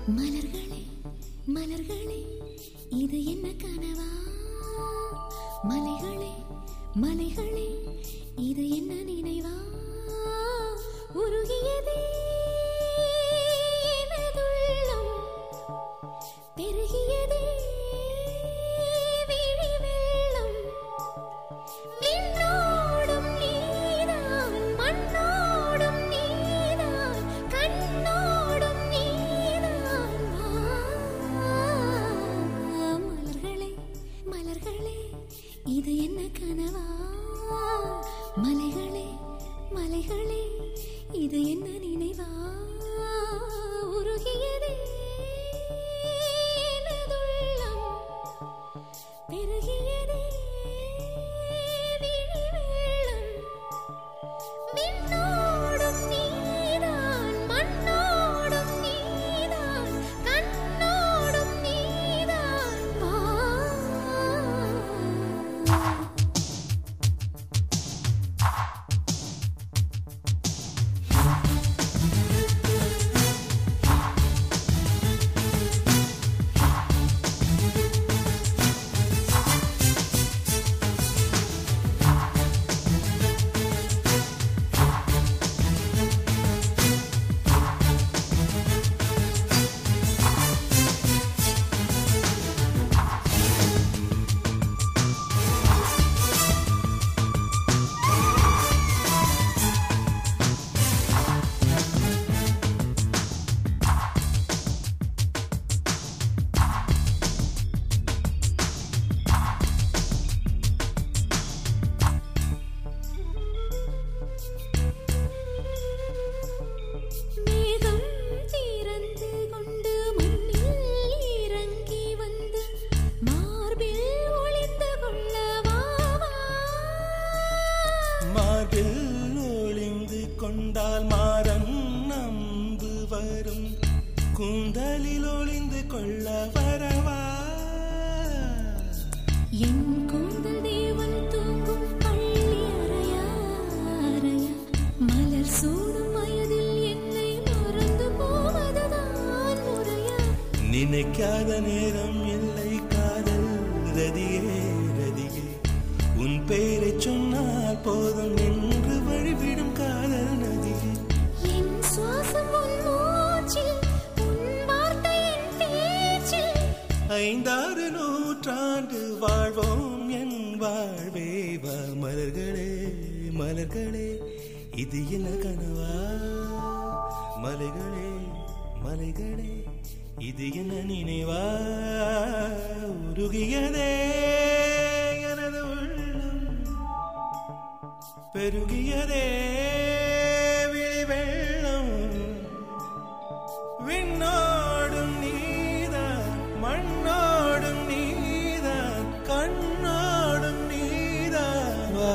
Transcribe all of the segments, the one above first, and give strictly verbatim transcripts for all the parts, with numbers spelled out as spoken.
மலர்களே மலர்களே இது என்ன கனவா? மலைகளே மலைகளே இது என்ன நினைவா? உருகியதே எனதுள்ளம், பெருகியதே விழி வெள்ளம். விண்ணோடும் நீதான், மண்ணோடும் நீதான், கண்ணோடும் நீதான். மலர்களே மலர்களே இது என்ன கனவா? மலைகளே மலைகளே இது என்ன நினைவா? உருகியதே எனதுள்ளம், பெருகியதே விழி வெள்ளம். விண்ணோடும் நீதான், மண்ணோடும் நீதான், கண்ணோடும் நீதான். வா ஒளிந்து கொண்டால் மாறன் நம்பு வரும், கூந்தலில் ஒளிந்து கொள்ள வரவா? என் கூந்தல் தேவன் தூங்கும் பள்ளி அறையா அறையா? மலர் சூடும் வயதில் என்னை மறந்து போவதுதான் முறையா? நினைக்காத நேரம் இல்லை காதல் ரதியே ரதியே, உன் பேரை சொன்னால் போதும் என்று வழிவிடும் காதல் நதியே. என் சுவாசம் உன் மூச்சில், உன் வார்த்தை என் பேச்சில். ஐந்தாறு நூற்றாண்டு வாழ்வோம் என் வாழ்வே வா. மலர்களே மலர்களே இது என்ன கனவா? மலைகளே மலைகளே இது என்ன நினைவா? உருகியதே எனது உள்ளம், பெருகியதே விழி வெள்ளம். விண்ணோடும் நீதான், மண்ணோடும் நீதான், கண்ணோடும் நீதான். வா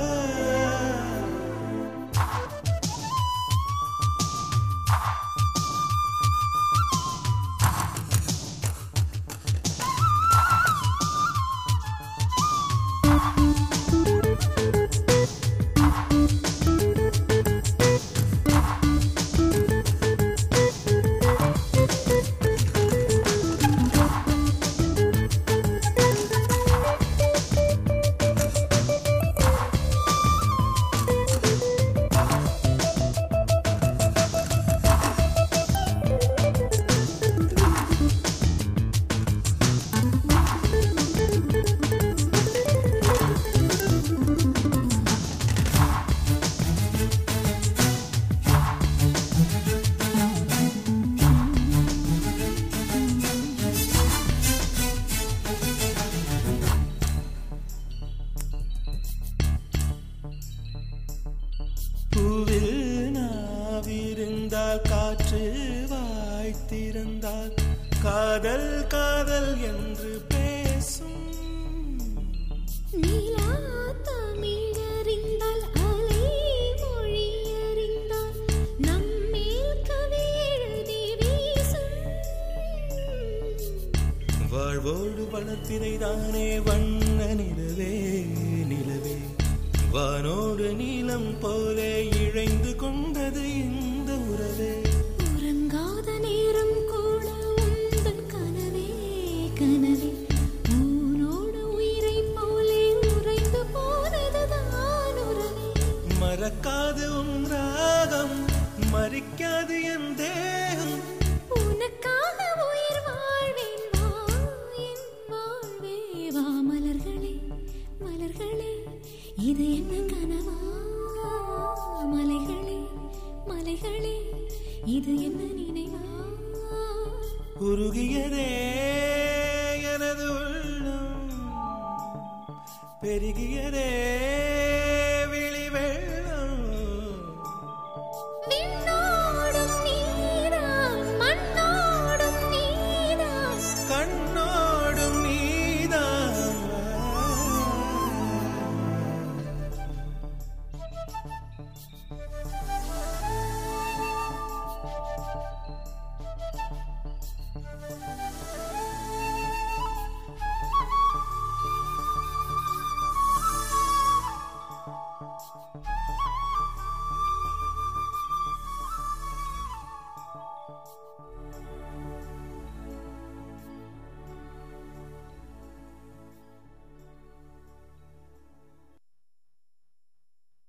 பூவில் நாவிருந்தால் காற்று வாய்த்திருந்தால் காதல் காதல் என்று பேசும். நீலா தமிழறிந்தால் அலை மொழியறிந்தால் நம்மேல் கவி எழுதி வீசும். வாழ்வோடு வளர்த்திரைதானே வண்ண நிலவே நிலவே, வானோடு நீலம் போலே இழைந்து கொண்டது இந்த உறவே. உறங்காத நேரம் கூட மறிக்காது என் தேகம். உனக்காக உயிர் வாழ்வேன் வா என் வாழ்வே வா. மலர்களே மலர்களே இது என்ன கனவா? மலைகளே மலைகளே இது என்ன நினைவா? உருகியதே எனது உள்ளம், பெருகியதே